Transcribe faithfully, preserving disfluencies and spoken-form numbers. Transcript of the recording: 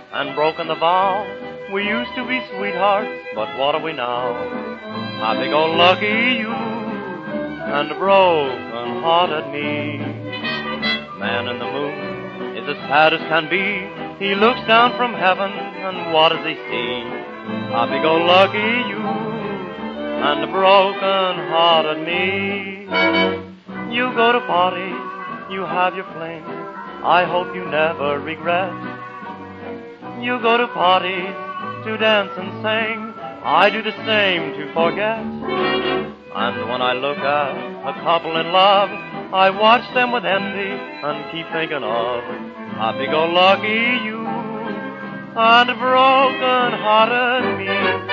and broken the vow. We used to be sweethearts, but what are we now? Happy-go-lucky you and broken-hearted me. Man in the moon is as sad as can be. He looks down from heaven, and what does he see? Happy-go-lucky you and broken-hearted me. You go to parties, you have your fling. I hope you never regret. You go to parties to dance and sing. I do the same to forget. And when I look at a couple in love, I watch them with envy and keep thinking of happy-go-lucky you and broken-hearted me.